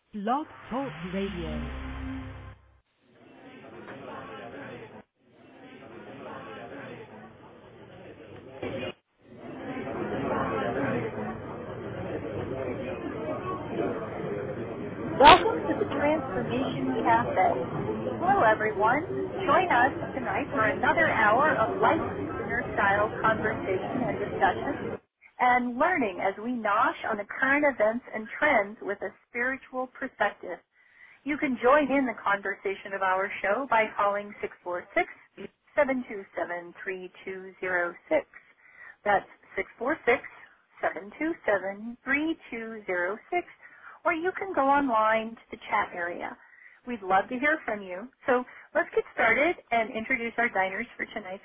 Blog Talk Radio. Welcome to the Transformation Cafe. Hello, everyone. Join us tonight for another hour of life dinner-style conversation and discussion and learning as we nosh on the current events and trends with a spiritual perspective. You can join in the conversation of our show by calling 646-727-3206. That's 646-727-3206. Or you can go online to the chat area. We'd love to hear from you. So let's get started and introduce our diners for tonight.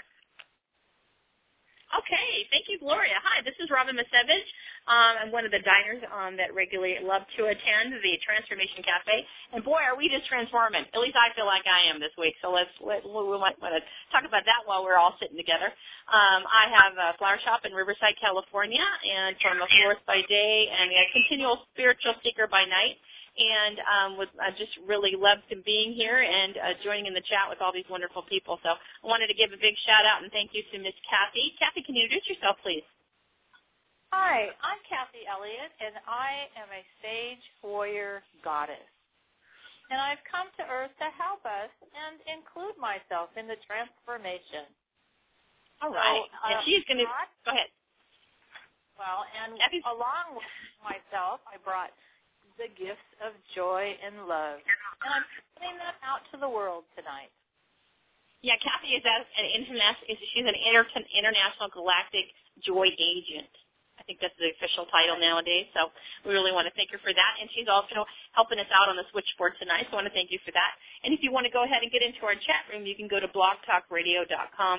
Okay, thank you, Gloria. Hi, this is Robin Misevich. I'm one of the diners that regularly love to attend the Transformation Cafe. And boy, are we just transforming. At least I feel like I am this week. So we might want to talk about that while we're all sitting together. I have a flower shop in Riverside, California, and so I'm a florist by day and a continual spiritual seeker by night. And I just really loved being here and joining in the chat with all these wonderful people. So I wanted to give a big shout-out and thank you to Miss Kathy. Kathy, can you introduce yourself, please? Hi, I'm Kathy Elliott, and I am a sage warrior goddess. And I've come to Earth to help us and include myself in the transformation. All right. And she's going to – go ahead. Well, and along with myself, I brought the gifts of joy and love. And I'm putting that out to the world tonight. Yeah, Kathy is she's an international galactic joy agent. I think that's the official title nowadays. So we really want to thank her for that. And she's also helping us out on the switchboard tonight. So I want to thank you for that. And if you want to go ahead and get into our chat room, you can go to blogtalkradio.com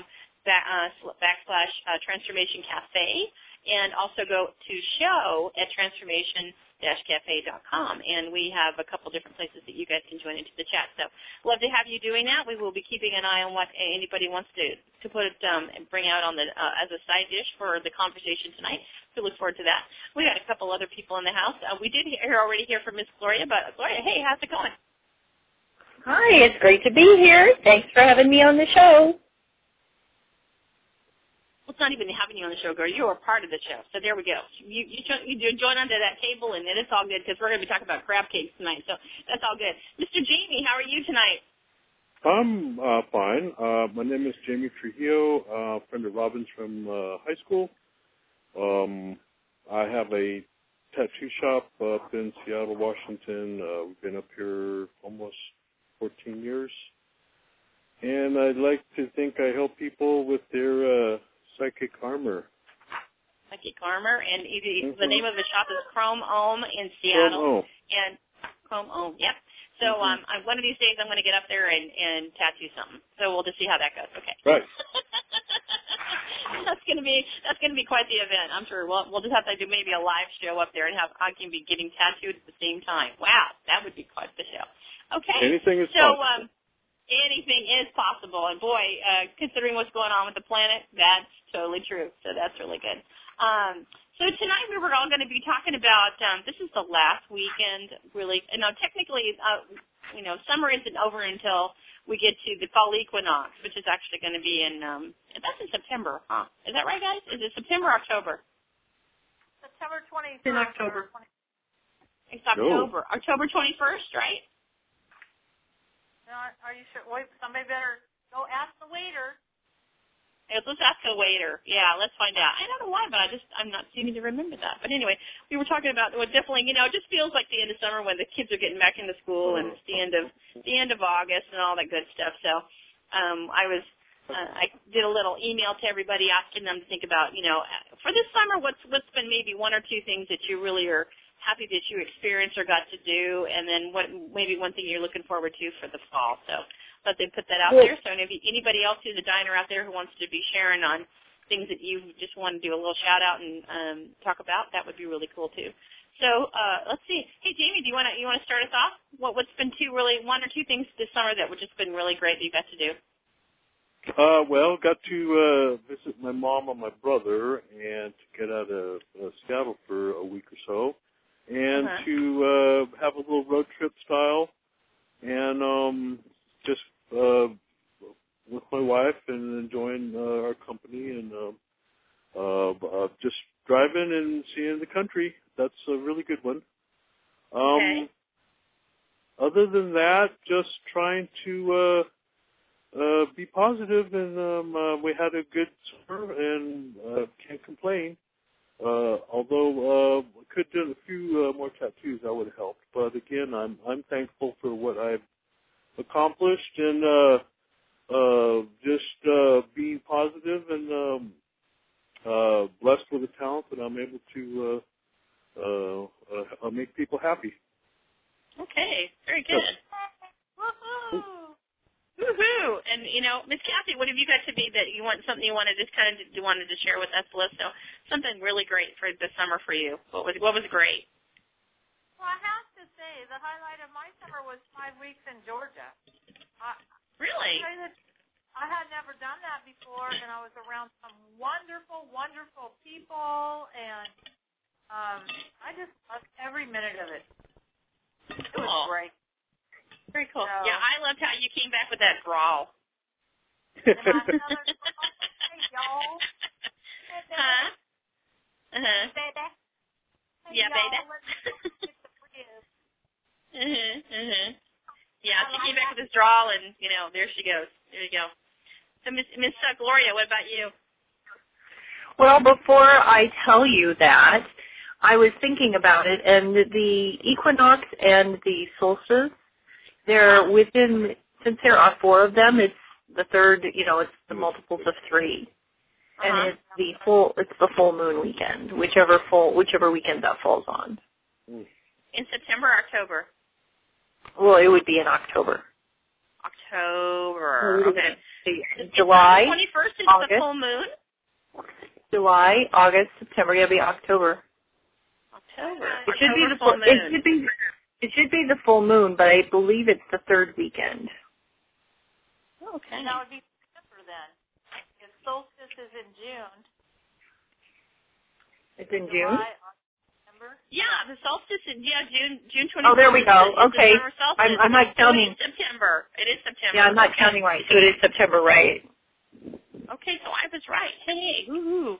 / Transformation Cafe, and also go to show at transformation-cafe.com, and we have a couple different places that you guys can join into the chat. So love to have you doing that. We will be keeping an eye on what anybody wants to put and bring out on the as a side dish for the conversation tonight. So look forward to that. We got a couple other people in the house. We did already hear from Miss Gloria, but Gloria, hey, how's it going? Hi, it's great to be here. Thanks for having me on the show. Well, it's not even having you on the show, girl. You are part of the show. So there we go. You join onto that table, and then it's all good because we're going to be talking about crab cakes tonight. So that's all good. Mr. Jamie, how are you tonight? I'm fine. My name is Jamie Trujillo, friend of Robin's from high school. I have a tattoo shop up in Seattle, Washington. We've been up here almost 14 years. And I'd like to think I help people with their psychic armor. Psychic armor, and the name of the shop is Chrome Ohm in Seattle. And Chrome Ohm, yep. So one of these days I'm going to get up there and tattoo something. So we'll just see how that goes. Okay. Right. That's going to be quite the event, I'm sure. We'll just have to do maybe a live show up there and I can be getting tattooed at the same time. Wow, that would be quite the show. Okay. Anything is possible. Anything is possible. And, boy, considering what's going on with the planet, that's totally true. So that's really good. So tonight we were all going to be talking about, this is the last weekend, really. Technically, summer isn't over until we get to the fall equinox, which is actually going to be that's in September, huh? Is that right, guys? Is it September or October? September 21st. It's in October. It's October. No. October 21st, right? Are you sure? Wait, somebody better go ask the waiter. Hey, let's ask the waiter. Yeah, let's find out. I don't know why, but I'm not seeming to remember that. But anyway, we were talking about definitely, it just feels like the end of summer when the kids are getting back into school, and it's the end of August and all that good stuff. So, I did a little email to everybody asking them to think about, for this summer, what's been maybe one or two things that you really are happy that you experienced or got to do, and then maybe one thing you're looking forward to for the fall. So let them put that out there. So anybody else who's a diner out there who wants to be sharing on things that you just want to do a little shout out and talk about, that would be really cool too. So let's see. Hey Jamie, do you want to start us off? What's been one or two things this summer that have just been really great that you got to do? Got to visit my mom and my brother and to get out of Seattle for a week or so. And to have a little road trip driving and seeing the country. That's a really good one. Okay. Other than that, just trying to be positive, and we had a good summer, and can't complain. Although could do a few more tattoos, that would have helped. But again, I'm thankful for what I've accomplished, and just being positive and blessed with a talent that I'm able to make people happy. Okay, very good. Woohoo! Woohoo! And Miss Kathy, what have you got to be that you wanted to share with us, Listo? Something really great for the summer for you. What was great? Well, I have to say the highlight of my summer was 5 weeks in Georgia. Really? I had never done that before, and I was around some wonderful, wonderful people, and I just loved every minute of it. It was great. Very cool. So, yeah, I loved how you came back with that drawl. and my southern drawl, hey, y'all. Hey, baby. Huh? Uh-huh. Hey, baby. Hey, Yeah, y'all. baby. Let's get the ribs. Yeah, she came back with this drawl, and there she goes. There you go. So, Miss Gloria, what about you? Well, before I tell you that, I was thinking about it, and the equinox and the solstice, they're within, since there are 4 of them, it's the third, it's the multiples of 3. And it's the full moon weekend, whichever weekend that falls on. In September or October? Well, it would be in October. October. Okay. July. The 21st is August, the full moon? July, August, September. It'll be October. October. It should be the full full moon. It should be the full moon, but I believe it's the third weekend. Okay. And that would be September then. If solstice is in June. It's in July, June? September. Yeah, the solstice is June 21st. Oh, there we go. Okay. I'm not counting. It is September. It is September. Yeah, I'm not counting right. So it is September, right? Okay, so I was right. Hey, woohoo.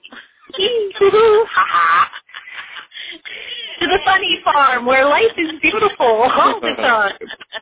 To the funny farm where life is beautiful all the time.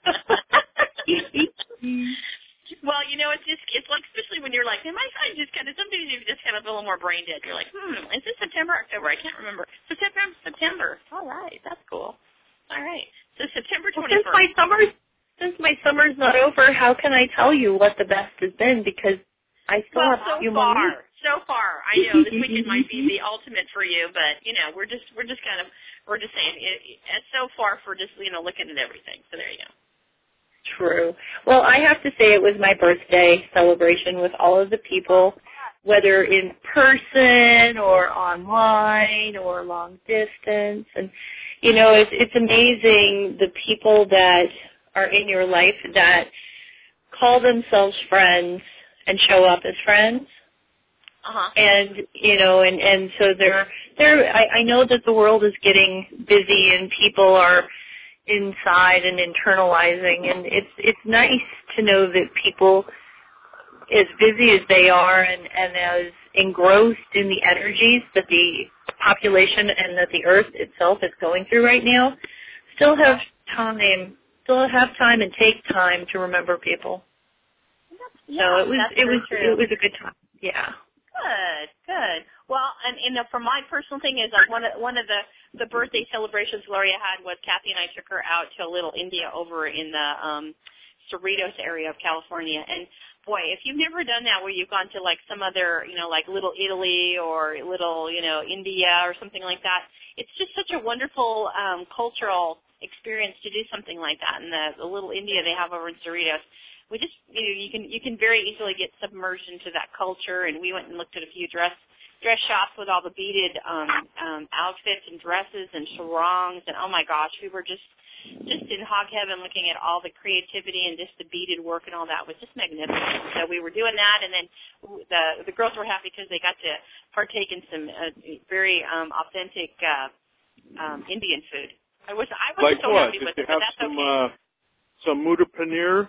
Well, it's like, especially when you're like, am I just kind of, sometimes you just kind of a little more brain dead. You're like, is this September, October? I can't remember. September. All right, that's cool. All right. So September 21st. Since my summer's not over, how can I tell you what the best has been? Because I still have a few more weeks. So far, I know this weekend might be the ultimate for you, but we're just saying it's so far for just looking at everything. So there you go. True. Well, I have to say it was my birthday celebration with all of the people, whether in person or online or long distance. And, it's amazing the people that are in your life that call themselves friends and show up as friends. Uh-huh. And, and so I know that the world is getting busy and people are inside and internalizing, and it's nice to know that people, as busy as they are and as engrossed in the energies that the population and that the earth itself is going through right now, still have time and take time to remember people. Yeah, so it was a good time. Yeah. Good. Well, and for my personal thing is like one of the birthday celebrations Gloria had was Kathy and I took her out to a little India over in the Cerritos area of California. And boy, if you've never done that, where you've gone to like some other, like Little Italy or Little, India or something like that, it's just such a wonderful cultural experience to do something like that. And the Little India they have over in Cerritos. We just, you can very easily get submerged into that culture, and we went and looked at a few dress shops with all the beaded outfits and dresses and sarongs, and oh my gosh, we were just in hog heaven looking at all the creativity and just the beaded work and all that was just magnificent. So we were doing that, and then the girls were happy because they got to partake in some very authentic Indian food. I wasn't like so what? happy with Did it, you but have that's okay. Some muda paneer?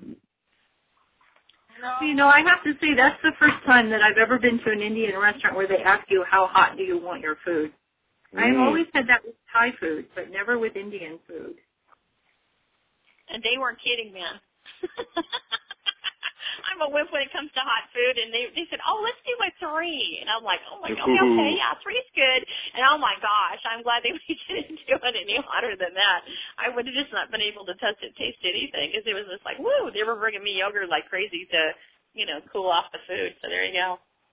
No. I have to say that's the first time that I've ever been to an Indian restaurant where they ask you how hot do you want your food. I've always had that with Thai food, but never with Indian food. And they weren't kidding, man. I'm a whip when it comes to hot food, and they said, oh, let's do a 3. And I'm like, oh, my God, okay, yeah, 3's good. And oh, my gosh, I'm glad they didn't do it any hotter than that. I would have just not been able to taste anything because it was just like, woo, they were bringing me yogurt like crazy to, cool off the food. So there you go.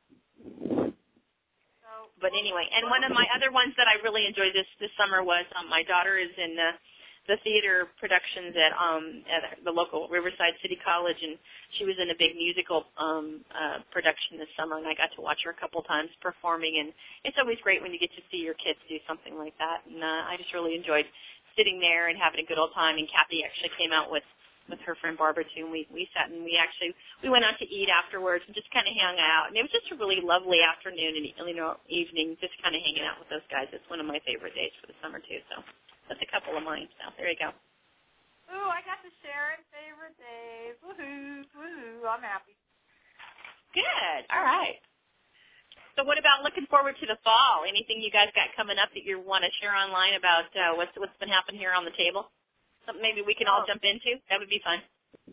But anyway, and one of my other ones that I really enjoyed this summer was my daughter is in the theater productions at the local Riverside City College, and she was in a big musical production this summer, and I got to watch her a couple times performing, and it's always great when you get to see your kids do something like that, and I just really enjoyed sitting there and having a good old time, and Kathy actually came out with her friend Barbara too, and we sat and we went out to eat afterwards and just kind of hung out, and it was just a really lovely afternoon and evening, just kind of hanging out with those guys. It's one of my favorite days for the summer too, so that's a couple of mine. So there you go. Ooh, I got to share in favorite days. Woohoo, woohoo! I'm happy. Good. All right. So what about looking forward to the fall? Anything you guys got coming up that you want to share online about what's been happening here on the table? Something maybe we can all jump into? That would be fun.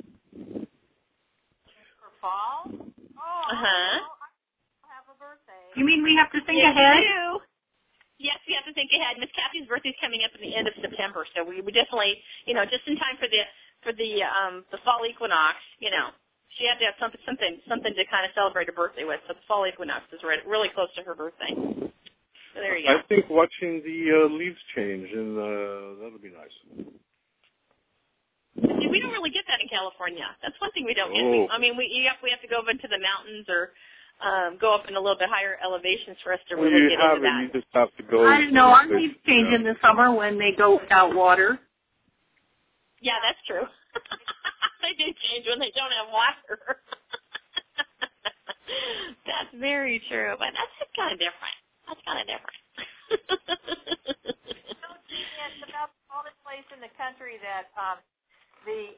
For fall? Oh, I have a birthday. You mean we have to think yes, ahead? We do. Yes, we have to think ahead. Miss Kathy's birthday's coming up at the end of September, so we definitely, just in time for the fall equinox, she had to have something to kind of celebrate her birthday with. So the fall equinox is really close to her birthday. So there you go. I think watching the leaves change, and that'll be nice. See, we don't really get that in California. That's one thing we don't get. We have to go up into the mountains or go up in a little bit higher elevations for us to really get into that. You just have to go. I don't know. Our leaves change in the summer when they go without water. Yeah, that's true. They do change when they don't have water. That's very true, but that's just kind of different. It's about the only place in the country that the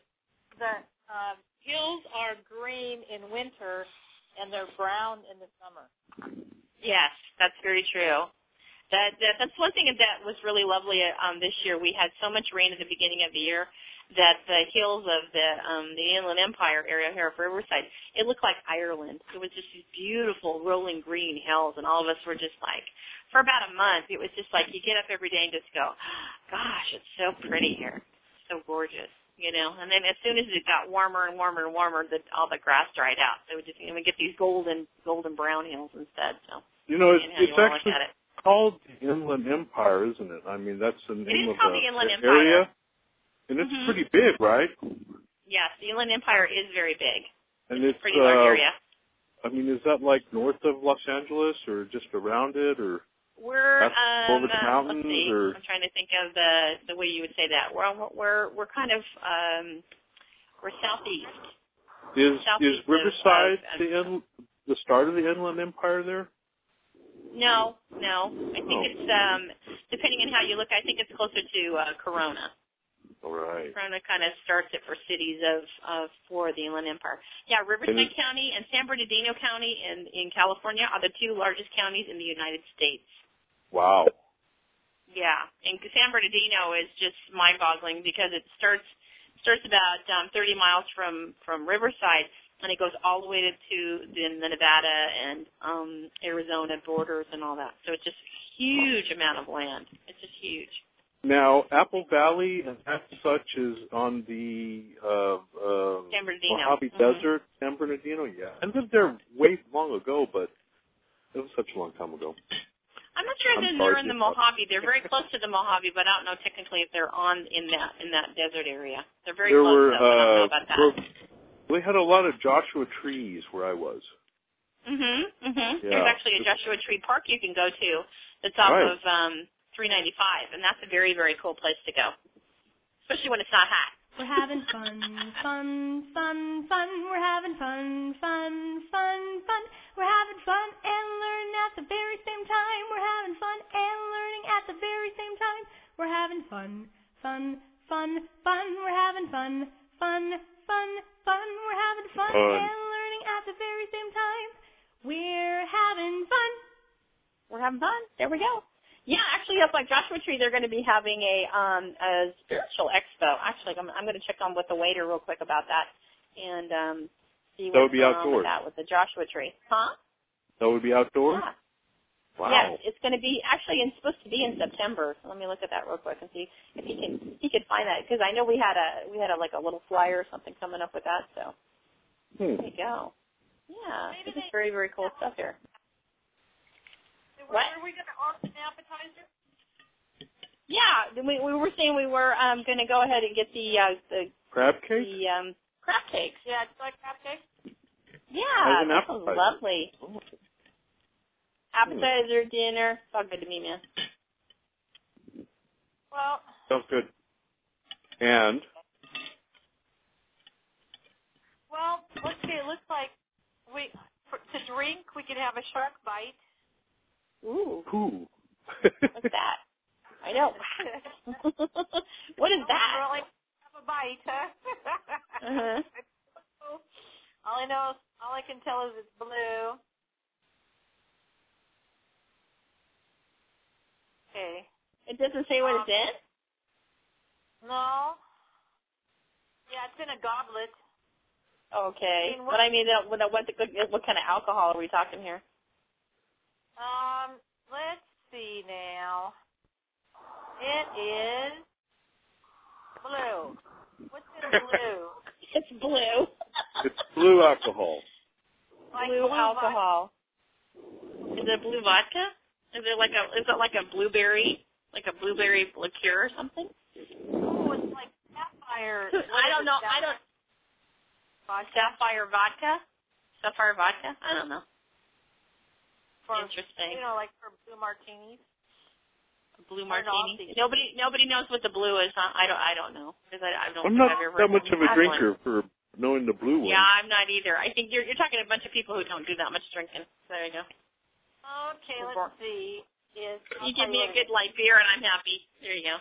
hills are green in winter and they're brown in the summer. Yes, that's very true. That's one thing that was really lovely this year. We had so much rain at the beginning of the year that the hills of the Inland Empire area here of Riverside, it looked like Ireland. It was just these beautiful rolling green hills, and all of us were just like, for about a month, it was just like you get up every day and just go, gosh, it's so pretty here, so gorgeous. And then as soon as it got warmer and warmer and warmer, all the grass dried out. So we get these golden brown hills instead. So it's actually called the Inland Empire, isn't it? I mean, that's the name of the area, and it's pretty big, right? Yes, the Inland Empire is very big. And it's a pretty large area. I mean, is that like north of Los Angeles, or just around it, or? We're over the mountains, let's see. or I'm trying to think of the way you would say that. We're kind of we're southeast. Is Riverside the start of the Inland Empire there? No. I think it's depending on how you look. I think it's closer to Corona. All right. Corona kind of starts it for cities for the Inland Empire. Yeah, Riverside County and San Bernardino County in California are the two largest counties in the United States. Wow. Yeah, and San Bernardino is just mind-boggling because it starts about 30 miles from Riverside, and it goes all the way to the Nevada and Arizona borders and all that. So it's just a huge amount of land. It's just huge. Now, Apple Valley and that such is on the San Bernardino. Mojave Desert, San Bernardino. Yeah, I lived there way long ago, but it was such a long time ago. I'm not sure that they're in the Mojave. They're very close to the Mojave, but I don't know technically if they're in that desert area. They're very close, though. I don't know about that. We had a lot of Joshua trees where I was. Yeah. There's actually a Joshua Tree Park you can go to that's off of 395, and that's a very, very cool place to go, especially when it's not hot. We're having fun. We're having fun. We're having fun and learning at the very same time. We're having fun and learning at the very same time. We're having fun. We're having fun. We're having fun and learning at the very same time. We're having fun. We're having fun. There we go. Yeah, actually, up like Joshua Tree, they're going to be having a spiritual expo. Actually, I'm going to check on with the waiter real quick about that and see That would what's be going on with outdoors. that with the Joshua Tree. Huh? That would be outdoors? Yeah. Wow. Yes, it's going to be actually it's supposed to be in September. So let me look at that real quick and see if he can find that because I know we had a like a little flyer or something coming up with that. So there you go. Yeah, this is very very cool stuff here. What? Were we going to order an appetizer? Yeah, we were saying we were going to go ahead and get the crab cake. The crab cakes. Yeah, it's like crab cake. Yeah, an that sounds appetizer. lovely. Oh. Appetizer, dinner, it's all good to me, man. Well, Sounds good. And let's see. It looks like to drink we could have a shark bite. Ooh, who? what's that? I know. What is that? Really have a bite, huh? Uh-huh. All I can tell is it's blue. Okay. It doesn't say what it's in? No. Yeah, it's in a goblet. Okay. I mean, But I mean, what kind of alcohol are we talking here? Let's see now. It is blue. What's in blue? It's blue. It's blue alcohol. Like blue alcohol. Vodka. Is it blue vodka? Is it like a blueberry liqueur or something? Oh, it's like sapphire. I don't know. Sapphire vodka? Sapphire vodka? I don't know. Interesting. Like for blue martinis. Blue martini. Nobody knows what the blue is. Huh? I don't know because I don't. I'm think not I've ever that much of a had drinker one. for knowing the blue one. Yeah, I'm not either. I think you're talking to a bunch of people who don't do that much drinking. So there you go. Okay, let's see. You give me a good light beer and I'm happy. There you go.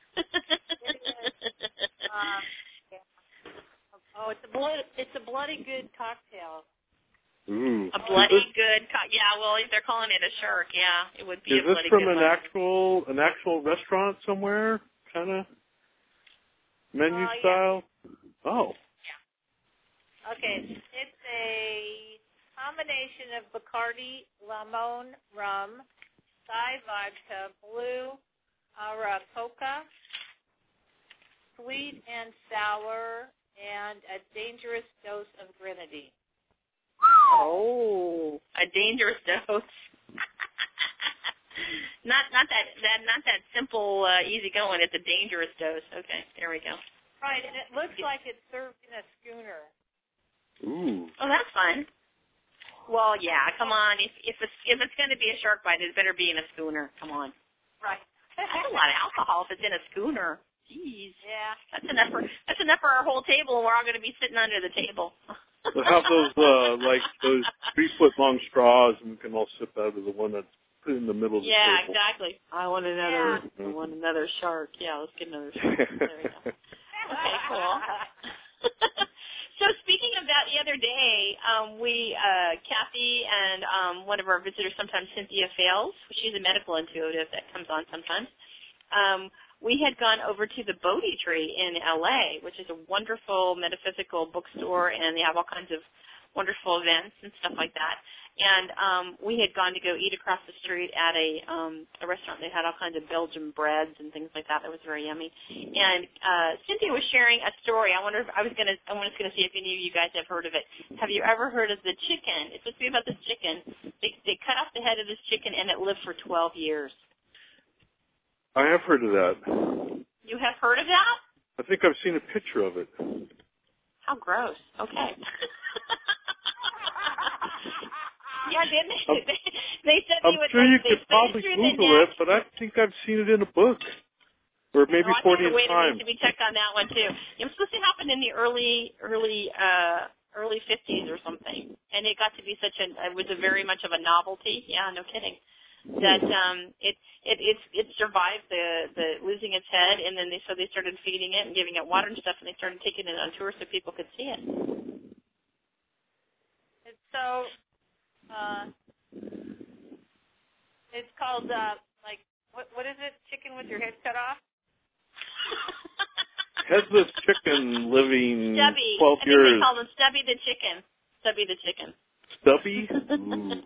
It's a bloody good cocktail. Ooh. A bloody good yeah, well, if they're calling it a shark, yeah, it would be Is a bloody this from good an actual restaurant somewhere, kind of menu style? Yeah. Oh. Okay, it's a combination of Bacardi, Limon, rum, Thai vodka, blue, Arapoca, sweet and sour, and a dangerous dose of grenadine. Oh, a dangerous dose. not that simple, easy going. It's a dangerous dose. Okay, there we go. Right, and it looks like it's served in a schooner. Ooh. Oh, that's fun. Well, yeah, come on. If it's going to be a shark bite, it better be in a schooner. Come on. Right. That's a lot of alcohol if it's in a schooner. Jeez. Yeah. That's enough for our whole table, and we're all going to be sitting under the table. We'll have those those 3-foot long straws, and we can all sip out of the one that's put in the middle of the yeah, table. exactly. I want another shark. Yeah, let's get another shark. There we go. Okay, cool. So speaking of that, the other day, Kathy and one of our visitors, sometimes Cynthia Fales, she's a medical intuitive that comes on sometimes, we had gone over to the Bodhi Tree in L.A., which is a wonderful metaphysical bookstore, and they have all kinds of wonderful events and stuff like that. And we had gone to go eat across the street at a restaurant. They had all kinds of Belgian breads and things like that. That was very yummy. And Cynthia was sharing a story. I was going to see if any of you guys have heard of it. Have you ever heard of the chicken? It's supposed to be about this chicken. They cut off the head of this chicken, and it lived for 12 years. I have heard of that. You have heard of that? I think I've seen a picture of it. How gross. Okay. Yeah, didn't they? They said I'm they would. sure you they could probably through the Google it, neck. but I think I've seen it in a book. Or maybe I 40 think the waiter times. needs to be checked on that one too. It was supposed to happen in the early 50s or something, and it got to be it was very much of a novelty. Yeah, no kidding. That it survived the losing its head, and then they started feeding it and giving it water and stuff, and they started taking it on tour so people could see it. It's called What is it? Chicken with your head cut off? Headless chicken living Stubby. 12 I think years. they call them Stubby the chicken. Stubby the chicken. Stubby? Ooh.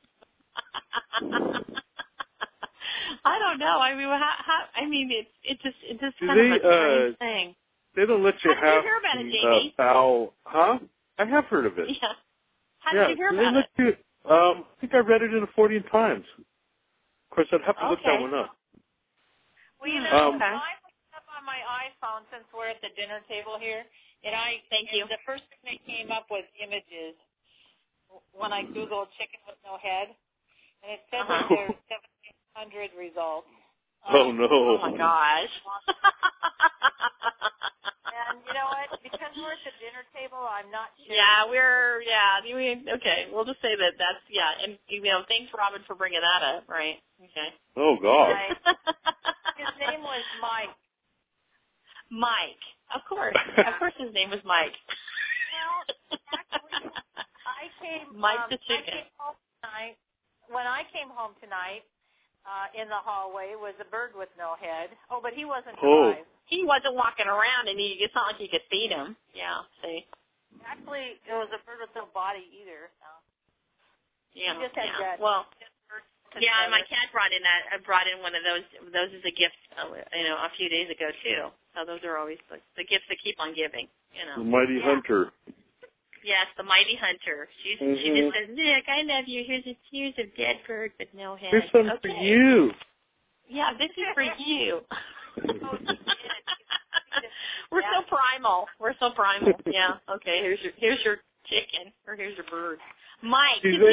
I don't know. I mean, it's just Do kind of they, a strange thing. They don't let you How did you have hear about it, the Jamie? fowl. Huh? I have heard of it. Yeah. How Yeah. did you hear Do they about let it? you, I think I read it in the 40 Times. Of course, I'd have to look that one up. Well, you know, Um, I looked it up on my iPhone since we're at the dinner table here, and Thank you. the first thing that came up was images when I Googled chicken with no head, and it said that there's 1,700 results. Oh, no. Oh, my gosh. And you know what? Because we're at the dinner table, I'm not sure. Okay, we'll just say that's, and, thanks, Robin, for bringing that up, right? Okay. Oh, God. Right. His name was Mike. Mike. Of course his name was Mike. Well, actually, Mike the chicken. I came home tonight. When I came home tonight, in the hallway was a bird with no head. Oh, but he wasn't alive. He wasn't walking around, and it's not like you could feed him. Yeah, see. Actually, it was a bird with no body either. So. Yeah. He just had that. Well. Yeah, my cat brought in one of those. Those as a gift, a few days ago too. So those are always the gifts that keep on giving. The mighty hunter. Yes, the mighty hunter. She just says, "Nick, I love you. Here's a dead bird with no head. Here's something for you." Yeah, this is for you. We're so primal. Yeah. Okay. Here's your chicken, or here's your bird. Mike. Do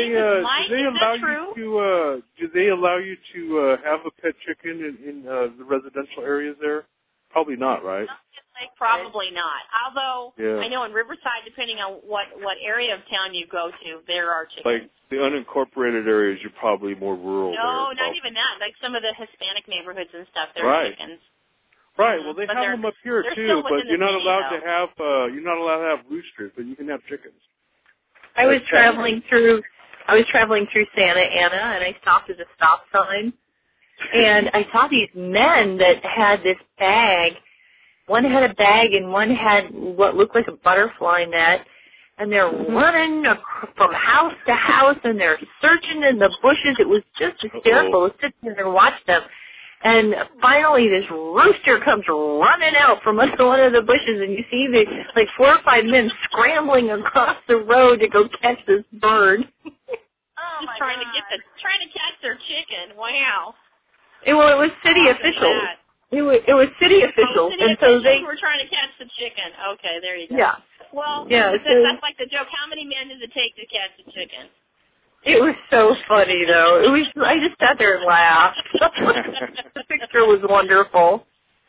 they allow you to have a pet chicken in the residential areas there? Probably not, right? Probably not. Although I know in Riverside, depending on what area of town you go to, there are chickens. Like the unincorporated areas, you're probably more rural. No, not even that. Like some of the Hispanic neighborhoods and stuff, there are chickens. Right. Well, they have them up here too, but you're not allowed to have roosters, but you can have chickens. I was traveling through Santa Ana, and I stopped at a stop sign, and I saw these men that had this bag. One had a bag, and one had what looked like a butterfly net, and they're running from house to house, and they're searching in the bushes. It was just hysterical to sit there and watch them. And finally, this rooster comes running out from under one of the bushes, and you see the 4 or 5 men scrambling across the road to go catch this bird. Just trying to catch their chicken. Wow. It was city officials. It was city officials, and so they were trying to catch the chicken. Okay, there you go. Yeah. Well, yeah, that's like the joke. How many men does it take to catch a chicken? It was so funny, though. I just sat there and laughed. The picture was wonderful.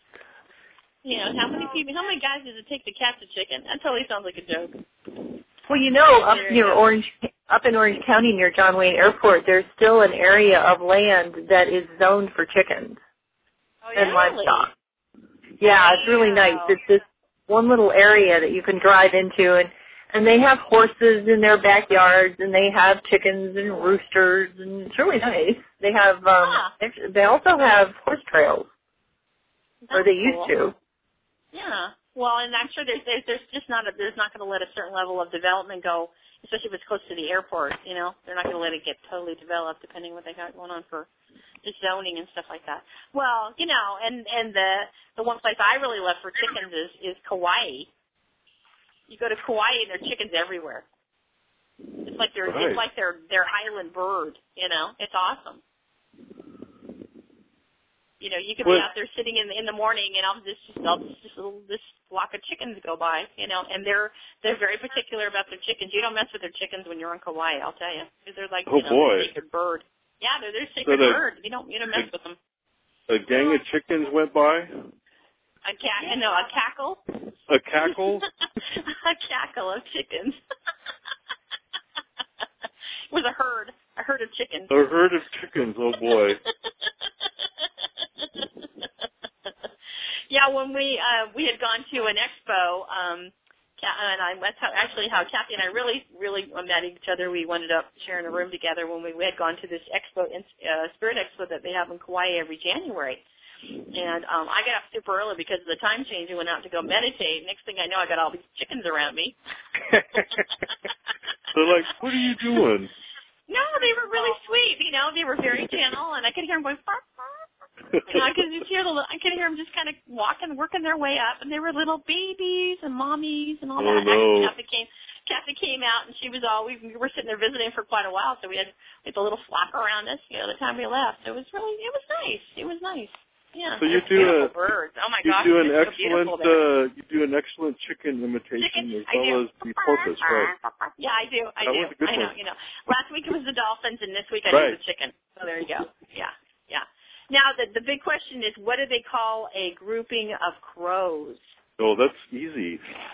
How many guys does it take to catch a chicken? That totally sounds like a joke. Well, up in Orange County near John Wayne Airport, there's still an area of land that is zoned for chickens and livestock. Yeah, it's really nice. It's this one little area that you can drive into, and they have horses in their backyards, and they have chickens and roosters, and it's really nice. They have, they also have horse trails, or they used to. Yeah. Well, and I'm sure there's not going to let a certain level of development go, especially if it's close to the airport. They're not going to let it get totally developed, depending on what they got going on for just zoning and stuff like that. Well, and the one place I really love for chickens is Kauai. You go to Kauai and there are chickens everywhere. It's like their island bird. It's awesome. You could be out there sitting in the morning, and this flock of chickens go by, and they're very particular about their chickens. You don't mess with their chickens when you're in Kauai, I'll tell you, because they're like their sacred bird. Yeah, they're their sacred bird. You don't mess with them. A gang of chickens went by. A cackle. A cackle. A cackle of chickens. It was a herd of chickens. A herd of chickens. Oh boy. Yeah, when we had gone to an expo that's how Kathy and I really met each other. We ended up sharing a room together when we had gone to this expo, Spirit Expo that they have in Kauai every January. And I got up super early because of the time change and went out to go meditate. Next thing I know, I got all these chickens around me. They're like, what are you doing? No, they were really sweet. They were very gentle, and I could hear them going, bark, bark. I could hear them just kind of working their way up, and they were little babies and mommies and all that. No. Actually, Kathy came out, and she was we were sitting there visiting for quite a while, so we had a little flock around us, the time we left. It was nice. It was nice. Yeah. So you do birds. Oh my you gosh, do an it's excellent so you do an excellent chicken imitation as well as the porpoise, right? Yeah, I do. I was a good one. Last week it was the dolphins, and this week I Right. did the chicken. So there you go. Yeah. Now the big question is, what do they call a grouping of crows? Oh, that's easy.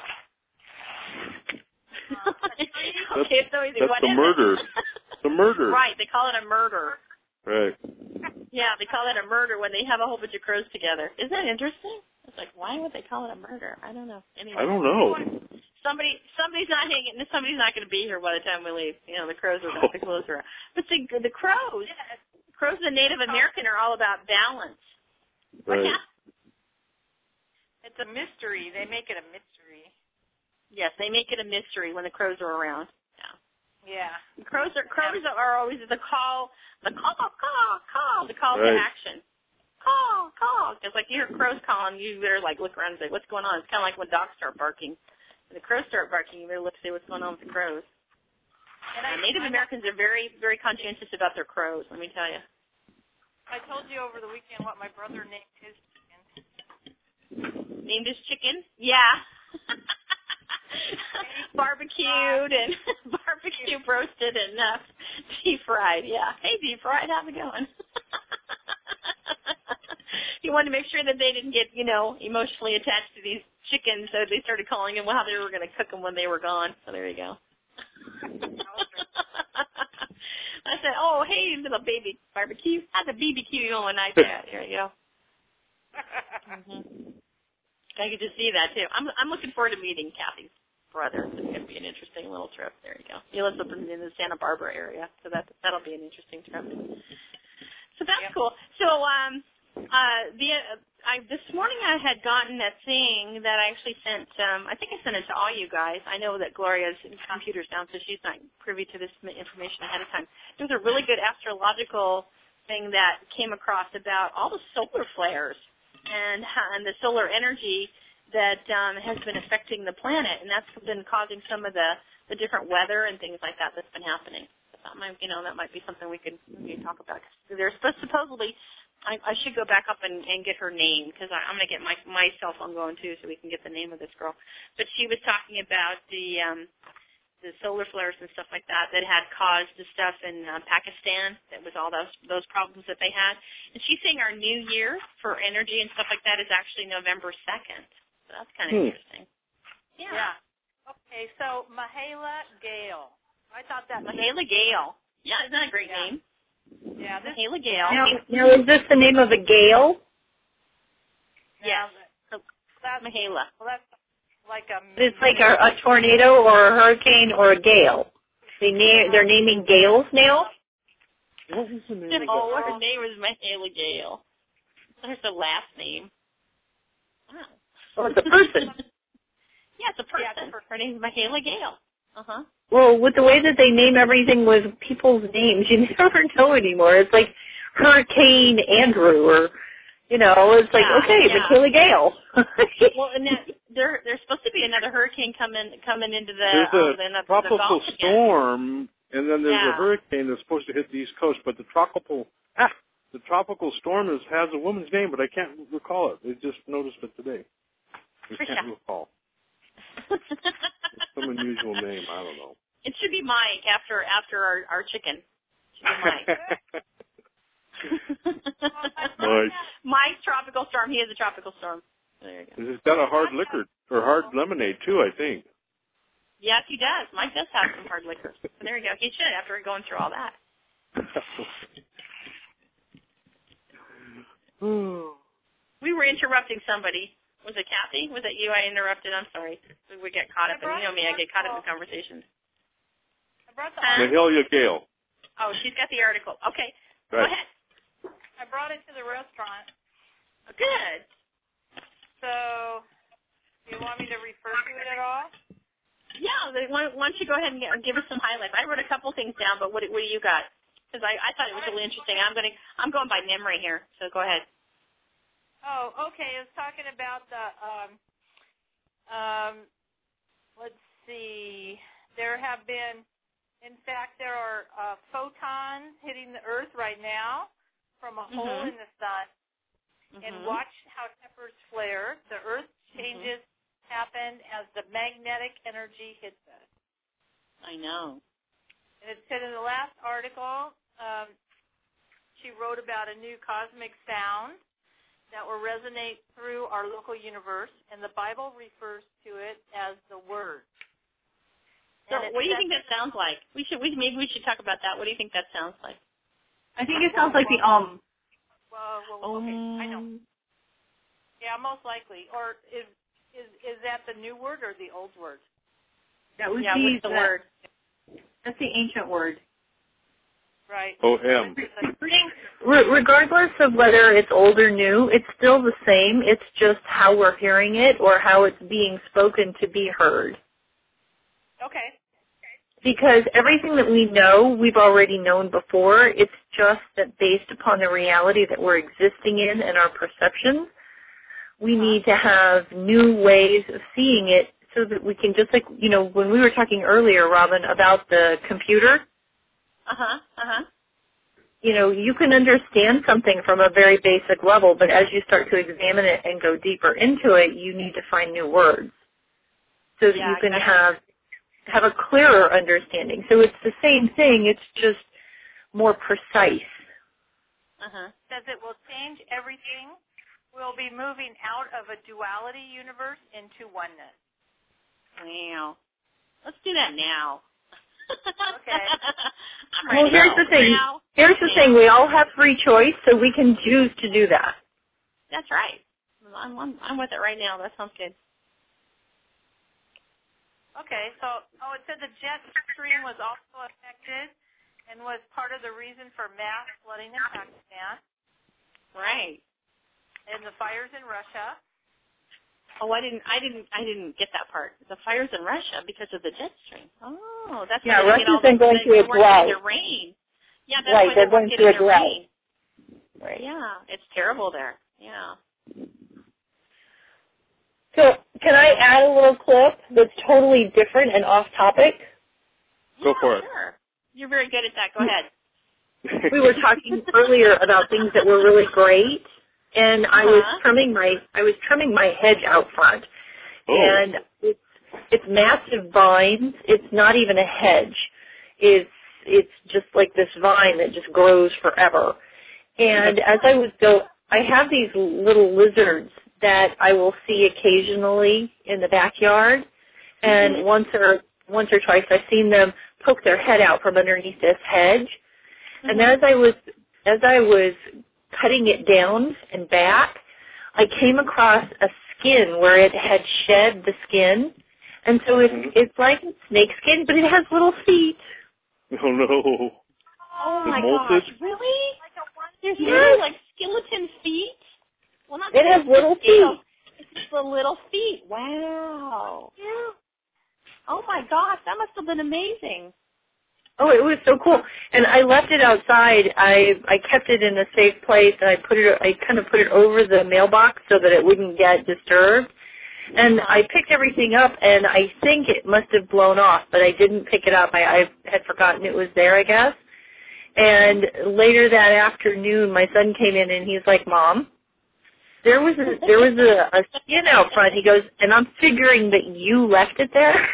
Okay, so easy. That's What the is murder. it? The murder. Right. They call it a murder. Right. Yeah, they call it a murder when they have a whole bunch of crows together. Isn't that interesting? It's like, why would they call it a murder? I don't know. Anyway. I don't know. Somebody's not hanging. Somebody's not going to be here by the time we leave. The crows are going to close around. But the crows, the Native American are all about balance. Right. It's a mystery. They make it a mystery. Yes, they make it a mystery when the crows are around. Yeah. Crows are always the call to Right. action. Call. Because you hear crows calling, you better look around and say, what's going on? It's kind of like when dogs start barking. When the crows start barking, you better look to see what's going on with the crows. And Native Americans are very, very conscientious about their crows, let me tell you. I told you over the weekend what my brother named his chicken. Named his chicken? Yeah. Barbecued and roasted and deep fried. Yeah. Hey, deep fried, how's it going? He wanted to make sure that they didn't get, emotionally attached to these chickens, so they started calling him how they were going to cook them when they were gone. So there you go. I said, oh, hey, little baby barbecue. How's the BBQ going like that? There you go. Mm-hmm. I could just see that, too. I'm looking forward to meeting Kathy's brother. It's going to be an interesting little trip. There you go. He lives up in the Santa Barbara area, so that'll be an interesting trip. So that's cool. So this morning I had gotten a thing that I actually sent. I think I sent it to all you guys. I know that Gloria's computer's down, so she's not privy to this information ahead of time. It was a really good astrological thing that came across about all the solar flares and the solar energy that has been affecting the planet, and that's been causing some of the different weather and things like that that's been happening. That might be something we could talk about. There's supposedly, I should go back up and get her name, because I'm going to get my cell phone going too, so we can get the name of this girl. But she was talking about the solar flares and stuff like that had caused the stuff in Pakistan. That was all those problems that they had. And she's saying our new year for energy and stuff like that is actually November 2nd. So that's kind of interesting. Yeah. Okay, so Mahala Gale. I thought that Mahala Gale. Yeah, isn't that a great name? Yeah, Mahala Gale. Now, is this the name of a gale? Yes. Mahala. Well, that's like It's like a tornado or a hurricane or a gale. They're naming gales now? What was the name of her name is Mahala Gale. There's the last name. Wow. Oh, it's a person. Yeah, it's a person. Yeah, her name's Mahala Gale. Uh-huh. Well, with the way that they name everything with people's names, you never know anymore. It's like Hurricane Andrew or, it's like, Mahala Gale. Well, and there's supposed to be another hurricane coming into the There's a tropical storm, and then there's a hurricane that's supposed to hit the East Coast, but the tropical storm has a woman's name, but I can't recall it. I just noticed it today. I can't recall. Some unusual name, I don't know. It should be Mike after our chicken. It should be Mike. Nice. Mike's tropical storm. He is a tropical storm. There you go. He's got a hard liquor or hard lemonade too, I think. Yes, he does. Mike does have some hard liquor. So there you go. He should after going through all that. We were interrupting somebody. Was it Kathy? Was it you? I interrupted. I'm sorry. We get caught up. And you know me, I get caught up in conversations. I brought the Mahalia Gale. Oh, she's got the article. Okay. Right. Go ahead. I brought it to the restaurant. Oh, good. So, do you want me to refer to it at all? Yeah. Why don't you go ahead and give us some highlights? I wrote a couple things down, but what do you got? Because I thought it was really interesting. I'm going by memory here. So go ahead. Oh, okay. It's talking about the let's see. There have been, in fact, there are photons hitting the Earth right now from a hole in the sun. And watch how tempers flare. The Earth changes happen as the magnetic energy hits us. I know. And it said in the last article, she wrote about a new cosmic sound that will resonate through our local universe, and the Bible refers to it as the Word. So what do you think that sounds like? Maybe we should talk about that. What do you think that sounds like? I think it sounds like the Well, okay, I know. Yeah, most likely. Or is that the new word or the old word? That would be the word. That's the ancient word. Right. O-M. Regardless of whether it's old or new, it's still the same. It's just how we're hearing it or how it's being spoken to be heard. Okay. Because everything that we know, we've already known before. It's just that based upon the reality that we're existing in and our perceptions, we need to have new ways of seeing it so that we can, just like, when we were talking earlier, Robin, about the computer, you can understand something from a very basic level, but as you start to examine it and go deeper into it, you need to find new words so that you can have a clearer understanding. So it's the same thing, it's just more precise. Says it will change everything. We'll be moving out of a duality universe into oneness. Wow. Let's do that now. Okay. I'm ready. Well, here's the thing. Here's the thing. We all have free choice, so we can choose to do that. That's right. I'm with it right now. That sounds good. Okay. So, it said the jet stream was also affected and was part of the reason for mass flooding in Pakistan. Right. And the fires in Russia. Oh, I didn't get that part. The fires in Russia because of the jet stream. Oh, that's why Russia's been going through a drought. Rain. Yeah, that's right, why they're going through a drought. Rain. Right. Yeah, it's terrible there. Yeah. So, can I add a little clip that's totally different and off topic? Go for it. Sure. You're very good at that. Go ahead. We were talking earlier about things that were really great. And I was trimming my hedge out front, and it's massive vines. It's not even a hedge. It's just like this vine that just grows forever. And as I would go, I have these little lizards that I will see occasionally in the backyard, and once or twice I've seen them poke their head out from underneath this hedge. And as I was cutting it down and back, I came across a skin where it had shed the skin. And so it's like snake skin, but it has little feet. Oh, no. Oh, my gosh. Really? There's little, like skeleton feet? Well, not it has little feet. It's just the little feet. Wow. Yeah. Oh, my gosh. That must have been amazing. Oh, it was so cool. And I left it outside. I kept it in a safe place, and I kind of put it over the mailbox so that it wouldn't get disturbed. And I picked everything up, and I think it must have blown off, but I didn't pick it up. I had forgotten it was there, I guess. And later that afternoon, my son came in, and he's like, "Mom, there was a skin out front." He goes, "And I'm figuring that you left it there."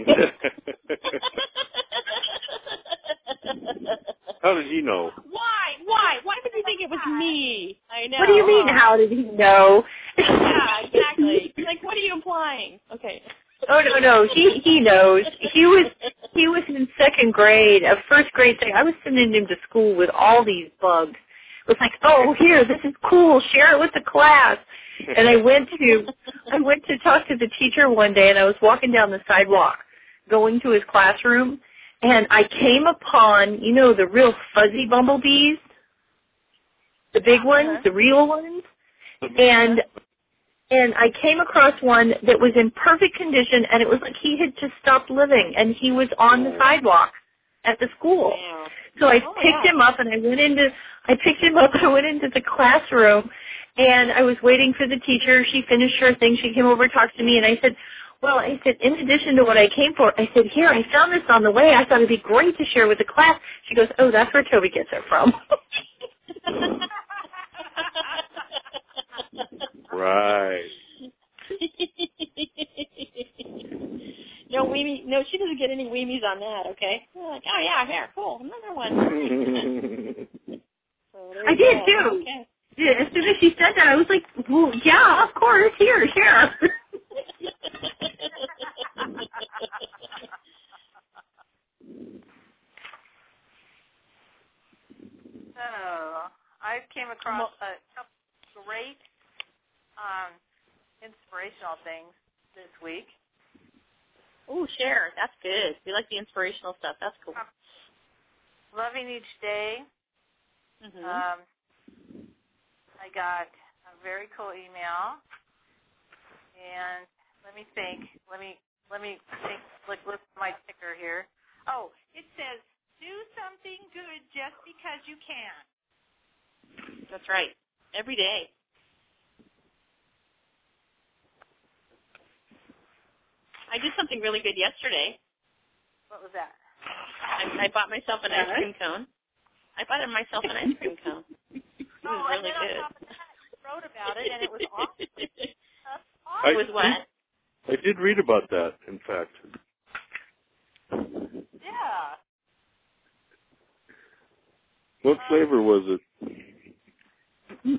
How did he know? Why? Why did you think it was me? I know. What do you mean, how did he know? Yeah, exactly. Like, what are you implying? Okay. Oh, no. He knows. He was in second grade, a first grade thing. I was sending him to school with all these bugs. It was like, oh, here, this is cool. Share it with the class. And I went to talk to the teacher one day, and I was walking down the sidewalk going to his classroom, and I came upon, the real fuzzy bumblebees, the big ones, the real ones, and I came across one that was in perfect condition, and it was like he had just stopped living, and he was on the sidewalk at the school. So I picked him up, and I went into the classroom, and I was waiting for the teacher. She finished her thing. She came over, talked to me, and I said, in addition to what I came for, I said, here, I found this on the way. I thought it'd be great to share with the class. She goes, oh, that's where Toby gets it from. Right. No, she doesn't get any weemies on that, okay? Like, oh, yeah, here, cool, another one. I did, too. Okay. Yeah, as soon as she said that, I was like, well, yeah, of course, here, share. So, I came across a couple great inspirational things this week. Ooh, share. That's good. We like the inspirational stuff. That's cool. Loving each day. Mm-hmm. I got a very cool email, and let me think. Let me think. Look at my ticker here. Oh, it says, do something good just because you can. That's right. Every day. I did something really good yesterday. What was that? I bought myself an ice cream cone. I bought myself an ice cream cone. It was really good. On top of that, I wrote about it, and it was awesome. It was what? I did read about that, in fact. Yeah. What flavor was it?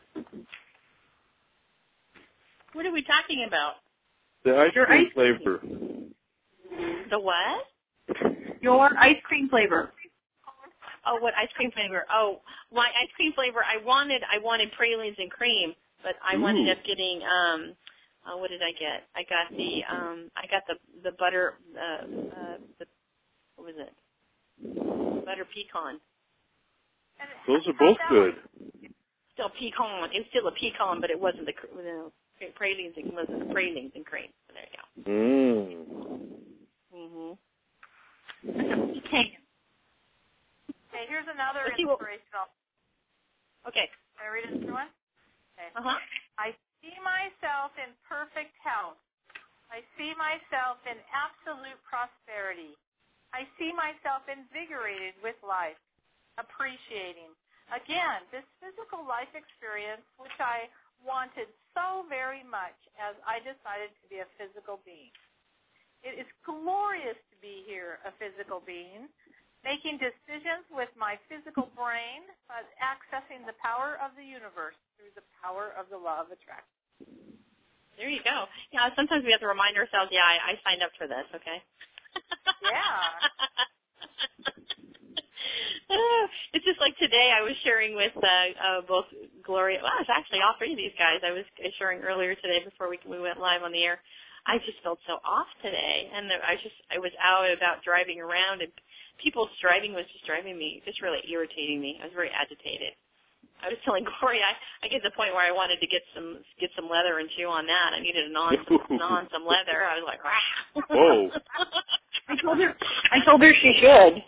What are we talking about? The ice cream flavor. The what? Your ice cream flavor. Oh, what ice cream flavor? Oh, my ice cream flavor. I wanted pralines and cream, but I wound up getting what did I get? I got the butter what was it? Butter pecan. Those are both good. Still pecan. It was still a pecan, but it wasn't pralines. It wasn't the pralines and cream. So there you go. Okay. Okay, here's another inspirational. Okay. Can I read it, everyone? Okay. I see myself in perfect health. I see myself in absolute prosperity. I see myself invigorated with life, appreciating. Again, this physical life experience, which I wanted so very much as I decided to be a physical being. It is glorious to be here, a physical being, making decisions with my physical brain, but accessing the power of the universe through the power of the law of attraction. There you go. Yeah, sometimes we have to remind ourselves, yeah, I signed up for this, okay? Yeah. It's just like today I was sharing with both Gloria, well, it's actually all three of these guys. I was sharing earlier today before we went live on the air. I just felt so off today, and I was out about driving around, and people's driving was just really irritating me. I was very agitated. I was telling Gloria, I get to the point where I wanted to get some leather and chew on that. I needed some leather. I was like, rah. Whoa. I told her she should.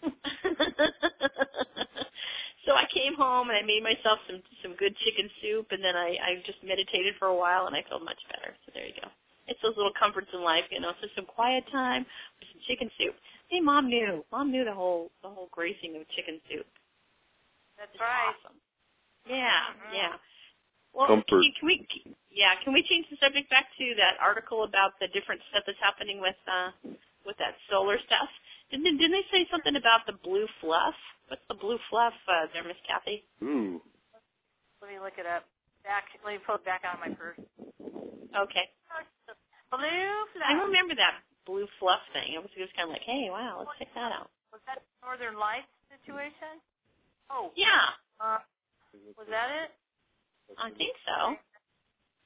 So I came home and I made myself some good chicken soup, and then I just meditated for a while, and I felt much better. So there you go. It's those little comforts in life, so some quiet time with some chicken soup. Hey, Mom knew the whole gracing of chicken soup. That's right. Awesome. Yeah, yeah. Well, Comfort. can we change the subject back to that article about the different stuff that's happening with that solar stuff? Didn't they say something about the blue fluff? What's the blue fluff there, Miss Kathy? Ooh. Let me look it up. Let me pull it back out of my purse. Okay. Blue fluff. I remember that blue fluff thing. It was kind of like, hey, wow, let's check that out. Was that Northern Lights situation? Oh. Yeah. Was that it? I think so.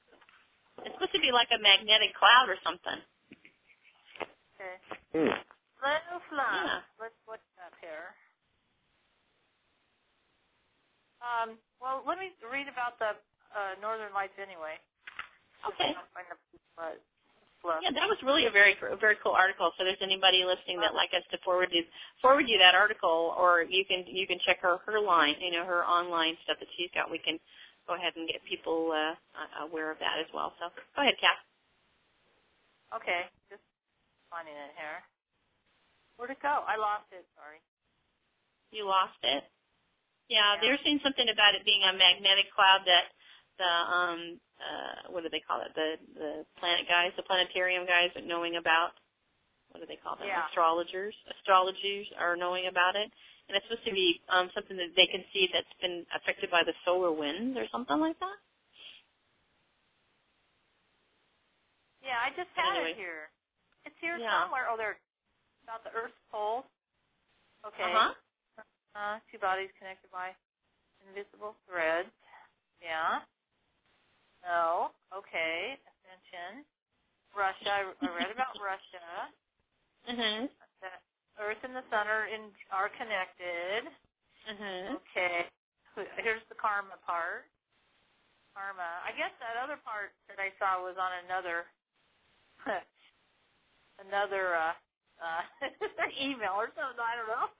It's supposed to be like a magnetic cloud or something. Okay. Hmm. Blue fluff. Yeah. Let's look it up here. Well, let me read about the Northern Lights anyway. Okay. Find the fluff. Yeah, that was really a very cool article. So there's anybody listening that like us to forward you that article, or you can check her line, her online stuff that she's got. We can go ahead and get people aware of that as well. So go ahead, Kath. Okay, just finding it here. Where'd it go? I lost it. Sorry. You lost it. Yeah, they're saying something about it being a magnetic cloud that the what do they call it? The planet guys, the planetarium guys are knowing about. What do they call them? Yeah. Astrologers are knowing about it, and it's supposed to be something that they can see that's been affected by the solar winds or something like that. Yeah, I just had it here. It's here somewhere. Oh, there. About the Earth's poles. Okay. Two bodies connected by invisible threads. Yeah. No. Okay. Ascension. Russia. I read about Russia. Mhm. The Earth and the Sun are connected. Mhm. Okay. Here's the karma part. Karma. I guess that other part that I saw was on another email or something. I don't know.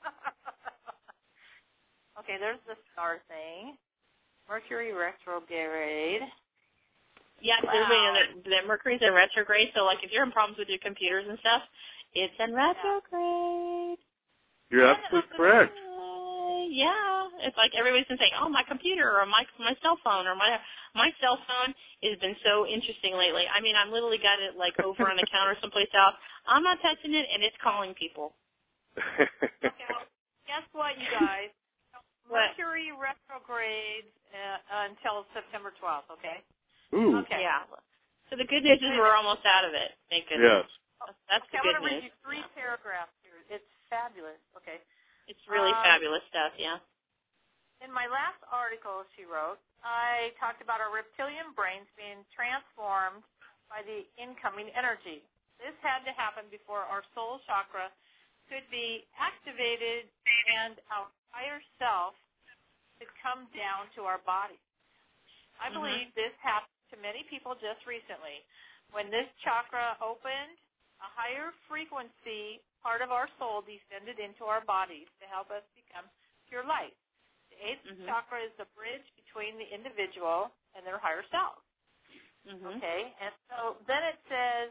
Okay, there's the star thing. Mercury retrograde. Yeah, the Mercury's in retrograde, so like if you're having problems with your computers and stuff, it's in retrograde. You're absolutely correct. Yeah, it's like everybody's been saying, oh, my computer or my cell phone or my cell phone has been so interesting lately. I mean, I've literally got it like over on the counter someplace else. I'm not touching it, and it's calling people. Okay, well, guess what, you guys? What? Mercury retrogrades until September 12th, okay? Ooh. Okay. Yeah. So the good news is we're almost out of it. Thank goodness. Yes. That's the good I'm going to read news. you 3 paragraphs here. It's fabulous. Okay. It's really fabulous stuff, yeah. In my last article she wrote, I talked about our reptilian brains being transformed by the incoming energy. This had to happen before our soul chakra could be activated and our higher self could come down to our body. I believe this happened to many people just recently. When this chakra opened, a higher frequency part of our soul descended into our bodies to help us become pure light. The 8th chakra is the bridge between the individual and their higher self. Okay, and so then it says,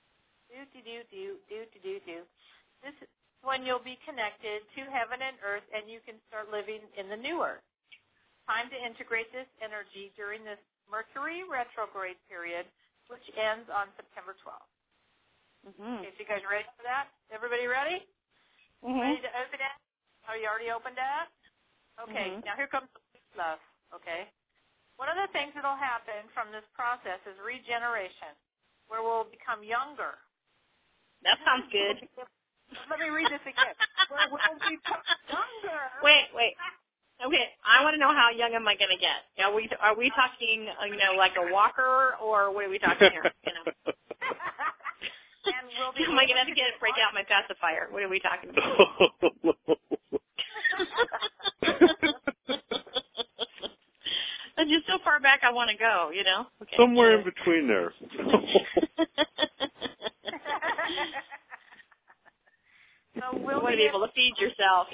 This is when you'll be connected to heaven and earth, and you can start living in the new earth. Time to integrate this energy during this Mercury retrograde period, which ends on September 12th. Okay, so you guys ready for that? Everybody ready? Ready to open it? Are you already opened it? Okay, now here comes the stuff, okay? One of the things that will happen from this process is regeneration, where we'll become younger. That sounds good. Let me read this again. Where we'll become younger. Wait. Okay, I want to know how young am I going to get? Are we talking, like a walker, or what are we talking here? And we'll be am I going to have to break out my pacifier? What are we talking about? I'm just so far back I want to go, Okay. Somewhere in between there. So we'll you want to be able to feed yourself,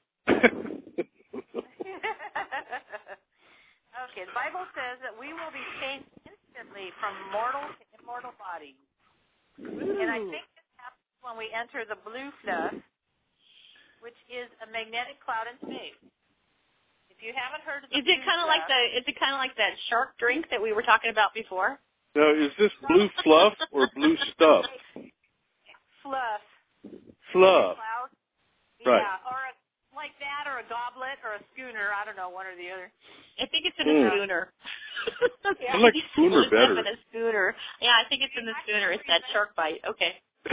Okay, the Bible says that we will be changed instantly from mortal to immortal bodies. And I think this happens when we enter the blue fluff, which is a magnetic cloud in space. If you haven't heard of the Is it kind of like that shark drink that we were talking about before? Now, is this blue fluff or blue stuff? Fluff. Fluff. Cloud. Right. Yeah, or like that, or a goblet, or a schooner. I don't know, one or the other. I think it's in a schooner. I like schooner better. In a schooner. Yeah, I think it's in the schooner. It's that shark bite. Okay. So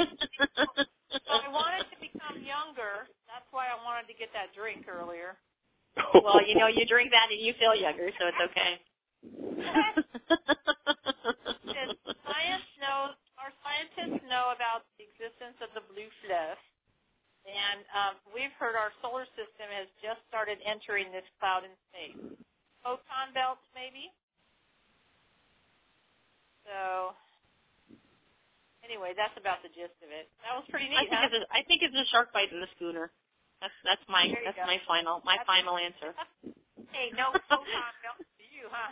I wanted to become younger. That's why I wanted to get that drink earlier. Well, you drink that and you feel younger, so it's okay. Our scientists know about the existence of the blue fluff, and we've heard our solar system has just started entering this cloud in space. Photon belts, maybe? So, anyway, that's about the gist of it. That was pretty neat. I think it's a shark bite in the schooner. That's my final answer. Hey, no photon belts for you, huh?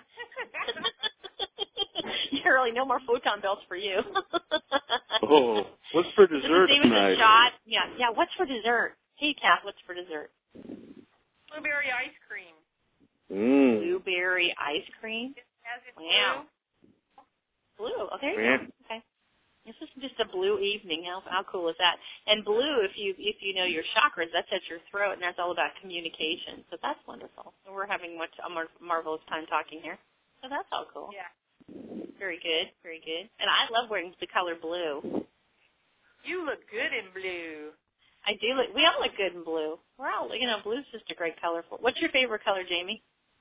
Really, no more photon belts for you. Oh, what's for dessert tonight? Yeah. What's for dessert? Hey, Kath, what's for dessert? Blueberry ice cream. Blueberry ice cream. As it's wow. Blue. Oh, there you go. Okay. This is just a blue evening. How cool is that? And blue, if you know your chakras, that's at your throat, and that's all about communication. So that's wonderful. And we're having a marvelous time talking here. So that's all cool. Yeah. Very good. Very good. And I love wearing the color blue. You look good in blue. I do look. We all look good in blue. We're all, blue's just a great color. What's your favorite color, Jamie?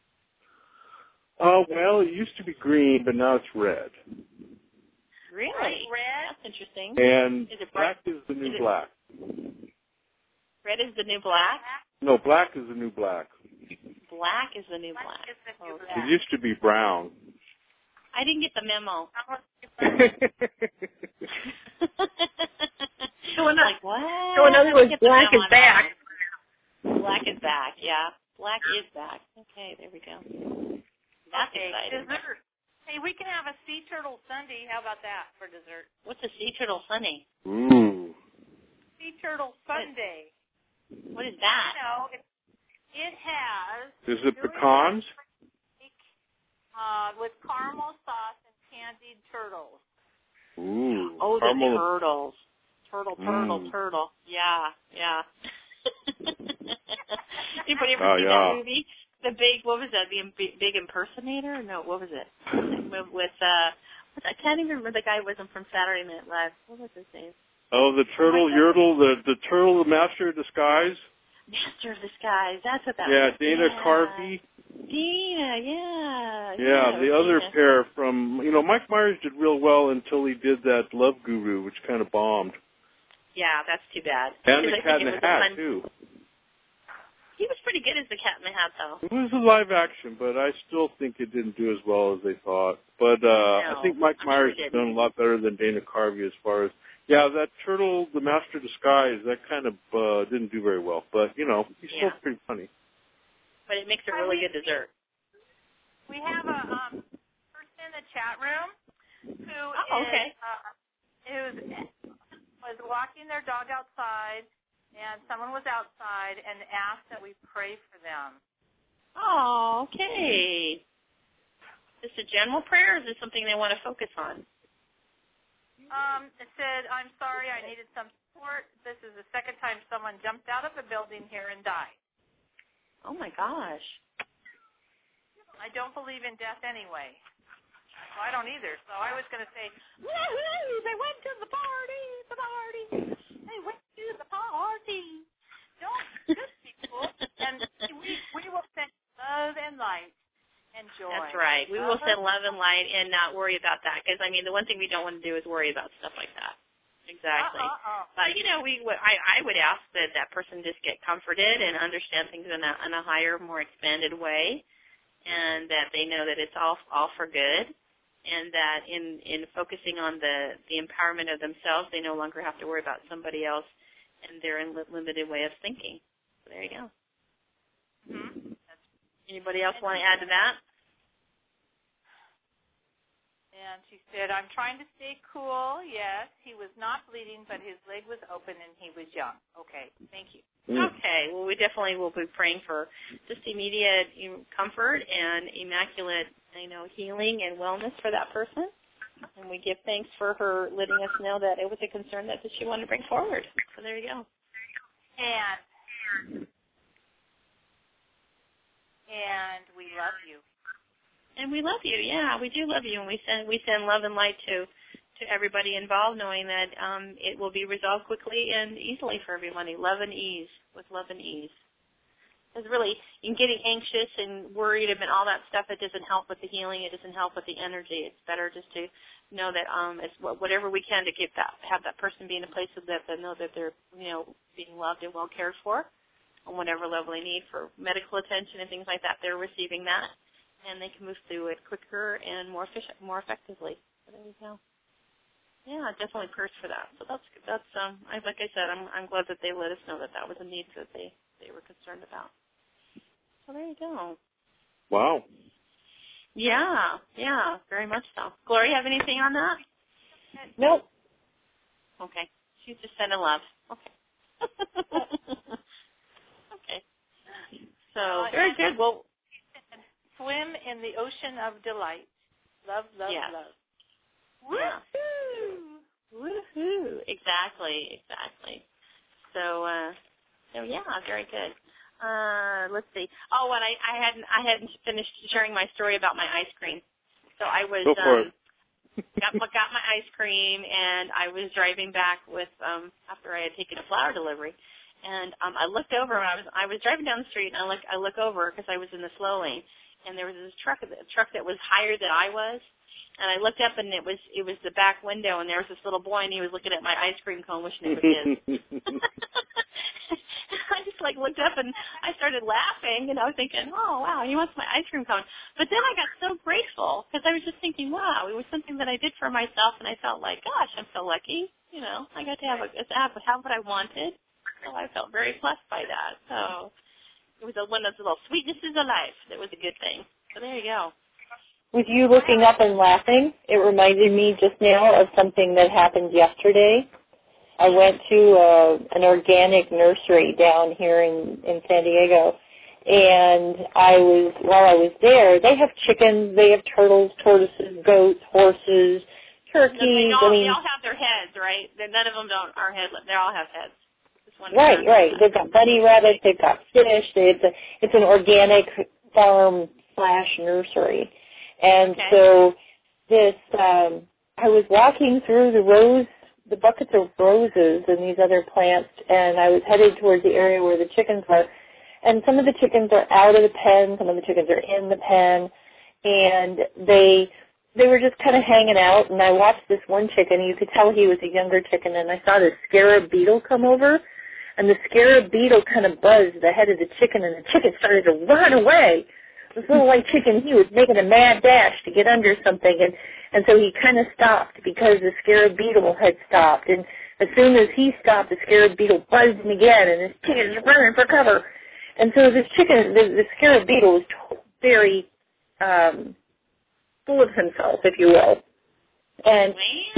Well, it used to be green, but now it's red. Really? Red? That's interesting. And is it black is the new black. Red is the new black? No, black is the new black. Black is the new black. It used to be brown. I didn't get the memo. So in other words, black is back. Black is back, yeah. Black is back. Okay, there we go. That's exciting. Dessert. Hey, we can have a sea turtle sundae. How about that for dessert? What's a sea turtle sundae? Ooh. Sea turtle sundae. What is that? It has... Is it pecans? With caramel sauce and candied turtles. Ooh. Oh, the caramel. turtles. Turtle. Yeah. Anybody ever see that movie? The big, what was that? The Big Impersonator? No, what was it? With I can't even remember the guy who wasn't from Saturday Night Live. What was his name? Oh, the turtle, the turtle, the master of disguise. Master of disguise. That's what that was. Yeah, Dana Carvey. Dana, yeah. Yeah, the other pair from, Mike Myers did real well until he did that Love Guru, which kind of bombed. Yeah, that's too bad. And the Cat in the Hat, too. He was pretty good as the Cat in the Hat, though. It was a live action, but I still think it didn't do as well as they thought. But I think Mike Myers has done a lot better than Dana Carvey as far as, that turtle, the master disguise, that kind of didn't do very well. But, he's still pretty funny. But it makes a really good dessert. We have a person in the chat room who was walking their dog outside, and someone was outside and asked that we pray for them. Oh, okay. Is this a general prayer, or is this something they want to focus on? It said, I'm sorry, I needed some support. This is the second time someone jumped out of a building here and died. Oh, my gosh. I don't believe in death anyway. Well, I don't either. So I was going to say, woo-hoo, they went to the party. They went to the party. Don't good people. And we will send love and light and joy. That's right. We will send love and light and not worry about that. Because, the one thing we don't want to do is worry about stuff like that. Exactly. But, I would ask that person just get comforted and understand things in a higher, more expanded way, and that they know that it's all for good, and that in focusing on the empowerment of themselves, they no longer have to worry about somebody else and their limited way of thinking. So there you go. Mm-hmm. Anybody else want to add to that? And she said, I'm trying to stay cool. Yes, he was not bleeding, but his leg was open and he was young. Okay, thank you. Okay, well, we definitely will be praying for just immediate comfort and immaculate, healing and wellness for that person. And we give thanks for her letting us know that it was a concern that she wanted to bring forward. So there you go. And we love you. And we love you, yeah, we do love you, and we send love and light to everybody involved, knowing that it will be resolved quickly and easily for everybody. Love and ease, with love and ease. Because really, in getting anxious and worried about all that stuff, it doesn't help with the healing. It doesn't help with the energy. It's better just to know that it's whatever we can to have that person be in a place that they know that they're being loved and well cared for, on whatever level they need for medical attention and things like that. They're receiving that, and they can move through it quicker and more effectively. So there you go. Yeah, definitely prayers for that. So that's like I said, I'm glad that they let us know that was a need that they were concerned about. So there you go. Wow. Yeah, very much so. Gloria, have anything on that? Nope. Okay. She's just sending love. Okay. Okay. So, very good. Well, swim in the ocean of delight. Love, love, yes. love. Woohoo! Woohoo! Exactly. So yeah, very good. Let's see. Oh, and I hadn't finished sharing my story about my ice cream. So I was Go for it. got my ice cream, and I was driving back with after I had taken a flower delivery, and I looked over. And I was driving down the street, and I look over because I was in the slow lane, and there was this truck that was higher than I was. And I looked up, and it was the back window, and there was this little boy, and he was looking at my ice cream cone, wishing it was his. I just looked up, and I started laughing, and I was thinking, oh wow, he wants my ice cream cone. But then I got so grateful because I was just thinking, wow, it was something that I did for myself, and I felt like, gosh, I'm so lucky. I got to have what I wanted, so I felt very blessed by that. So it was one of those little sweetnesses of life that was a good thing. So there you go. With you looking up and laughing, it reminded me just now of something that happened yesterday. I went to an organic nursery down here in San Diego, and while I was there, they have chickens, they have turtles, tortoises, goats, horses, turkeys. They all have their heads, right? None of them are headless. They all have heads. Right. They've got bunny rabbits, they've got fish. It's an organic farm / nursery. And so I was walking through the buckets of roses and these other plants, and I was headed towards the area where the chickens were. And some of the chickens are out of the pen, some of the chickens are in the pen, and they were just kind of hanging out. And I watched this one chicken, and you could tell he was a younger chicken, and I saw this scarab beetle come over, and the scarab beetle kind of buzzed the head of the chicken, and the chicken started to run away. This little white chicken, he was making a mad dash to get under something, and so he kind of stopped because the scarab beetle had stopped. And as soon as he stopped, the scarab beetle buzzed him again, and this chicken is running for cover. And so this chicken, the scarab beetle was very full of himself, if you will. And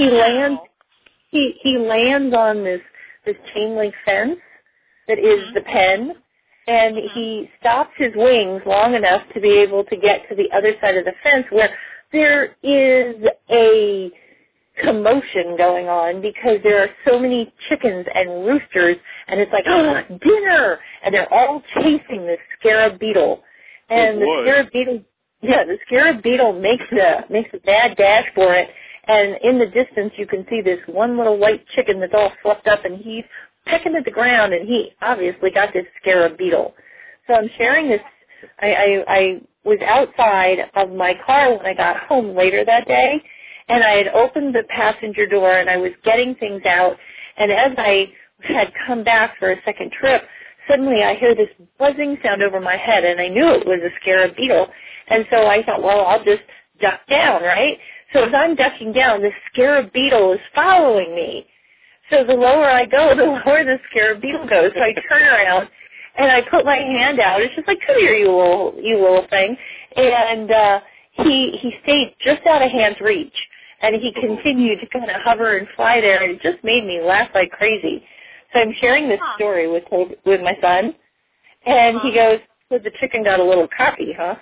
he lands on this chain link fence that is the pen. And he stops his wings long enough to be able to get to the other side of the fence where there is a commotion going on because there are so many chickens and roosters, and it's like, oh, dinner! And they're all chasing this scarab beetle. And the scarab beetle makes a bad dash for it, and in the distance you can see this one little white chicken that's all fluffed up, and he's pecking at the ground, and he obviously got this scarab beetle. So I'm sharing this. I was outside of my car when I got home later that day, and I had opened the passenger door, and I was getting things out, and as I had come back for a second trip, suddenly I hear this buzzing sound over my head, and I knew it was a scarab beetle. And so I thought, well, I'll just duck down, right? So as I'm ducking down, this scarab beetle is following me. So the lower I go, the lower the scarab beetle goes. So I turn around, and I put my hand out. It's just like, come here, you little thing. And he stayed just out of hand's reach, and he continued to kind of hover and fly there, and it just made me laugh like crazy. So I'm sharing this story with my son, and he goes, so the chicken got a little cocky, huh?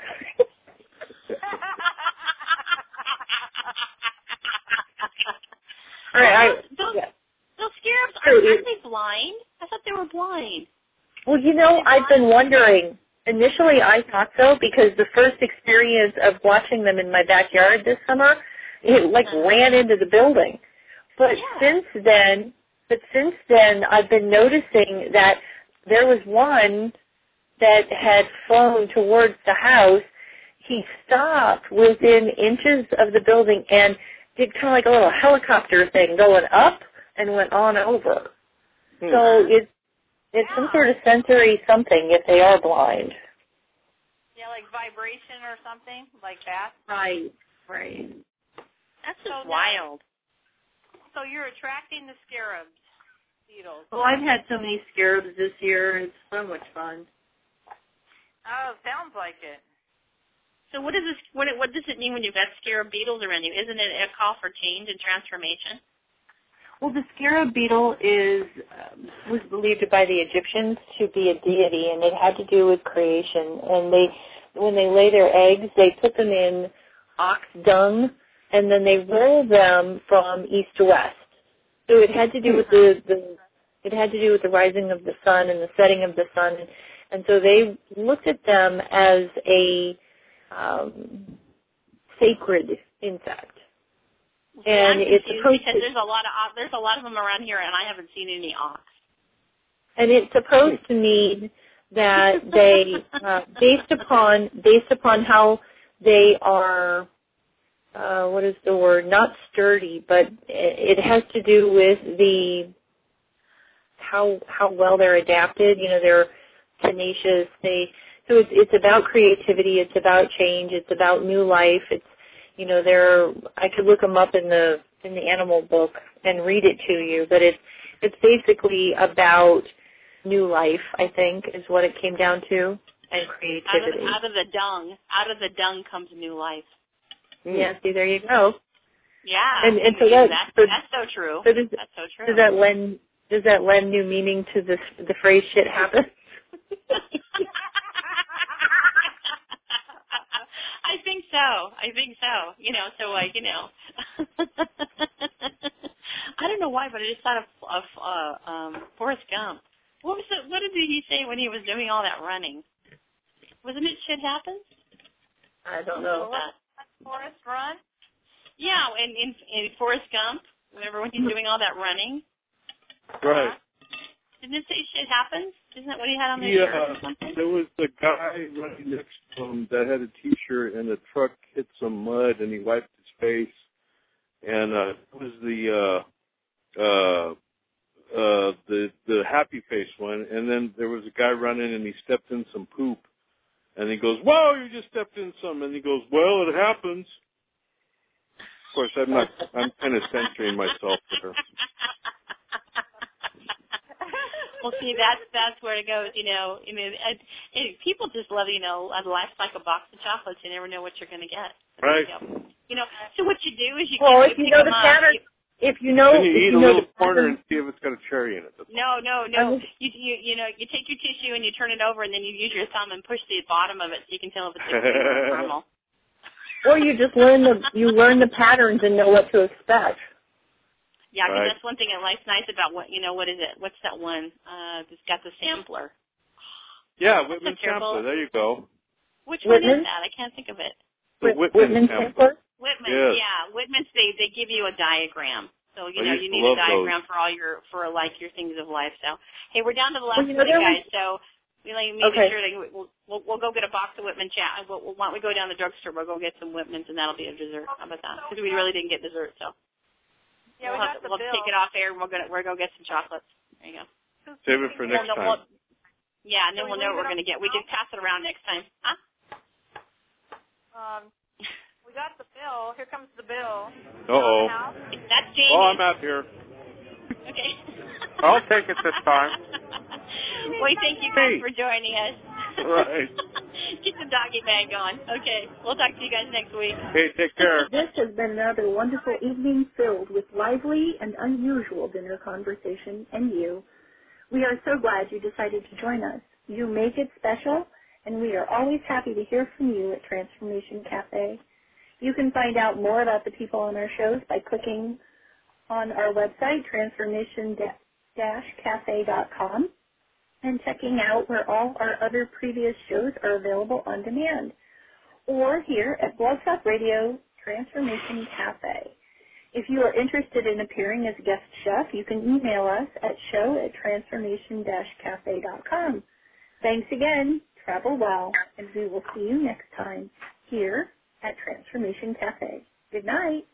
All right, Those scarabs, aren't they blind? I thought they were blind. Well, I've been wondering. Initially, I thought so because the first experience of watching them in my backyard this summer, it ran into the building. But since then, I've been noticing that there was one that had flown towards the house, he stopped within inches of the building and did kind of like a little helicopter thing going up and went on over. So it's some sort of sensory something if they are blind. Yeah, like vibration or something like that. Right. That's just wild. So you're attracting the scarabs, beetles. Well, I've had so many scarabs this year. It's so much fun. Oh, sounds like it. So what does it mean when you've got scarab beetles around you? Isn't it a call for change and transformation? Well, the scarab beetle was believed by the Egyptians to be a deity, and it had to do with creation. And when they lay their eggs, they put them in ox dung, and then they roll them from east to west. So it had to do with it had to do with the rising of the sun and the setting of the sun, and so they looked at them as a sacred insect. And it's supposed because there's a lot of them around here, and I haven't seen any ox. And it's supposed to mean that they, based upon how they are, what is the word? Not sturdy, but it has to do with how well they're adapted. You know, they're tenacious. So it's about creativity. It's about change. It's about new life. It's, you know, I could look them up in the animal book and read it to you, but it's basically about new life, I think, is what it came down to, and creativity. Out of the dung comes new life. Yeah, see, there you go. Yeah, and so that's so true. So that's so true. Does that lend new meaning to the phrase "shit happens"? I think so. You know, so like, you know, I don't know why, but I just thought of Forrest Gump. What did he say when he was doing all that running? Wasn't it "shit happens"? I don't know. Forrest run? Yeah, in Forrest Gump. Remember when he's doing all that running? Right. Didn't it say "shit happens"? Isn't that what he had on the shirt or something? There was a guy running next to him that had a T-shirt, and the truck hit some mud, and he wiped his face. And it was the happy face one. And then there was a guy running, and he stepped in some poop. And he goes, "Whoa, you just stepped in some." And he goes, "Well, it happens." Of course, I'm kind of censoring myself there. Well, see, that's where it goes, you know. I mean, people just love, you know, life's like a box of chocolates. You never know what you're going to get. Right. You know, so what you do is you if you know the pattern, if you know, then you eat a little corner and see if it's got a cherry in it. No. You know, you take your tissue and you turn it over, and then you use your thumb and push the bottom of it so you can tell if it's a cream or caramel. Or you just learn the patterns and know what to expect. Yeah, because right. that's one thing that life's nice about what is it? What's that one? That's got the sampler. Yeah, Whitman sampler. There you go. Which one is that? I can't think of it. The Whitman sampler. Whitman, yes. Yeah. Whitman's they give you a diagram. So you need a diagram for all your things of life. So hey, we're down to the last 20 guys. So we make sure that we'll go get a box of Whitman chat. Why don't we go down to the drugstore? We'll go get some Whitmans, and that'll be a dessert. How about that? Because we really didn't get dessert, so. Yeah, we'll take it off air, and we'll go get some chocolates. There you go. Save it for next time. Yeah, and then we'll know what we're going to get. We can pass it around next time. Huh? We got the bill. Here comes the bill. Uh-oh. That's Jamie. Oh, I'm out here. Okay. I'll take it this time. Wait, thank you guys for joining us. Right. Get the doggy bag on. Okay, we'll talk to you guys next week. Hey, take care. This has been another wonderful evening filled with lively and unusual dinner conversation and you. We are so glad you decided to join us. You make it special, and we are always happy to hear from you at Transformation Cafe. You can find out more about the people on our shows by clicking on our website, transformation-cafe.com, and checking out where all our other previous shows are available on demand, or here at Blog Talk Radio Transformation Cafe. If you are interested in appearing as a guest chef, you can email us at show@transformation-cafe.com. Thanks again. Travel well, and we will see you next time here at Transformation Cafe. Good night.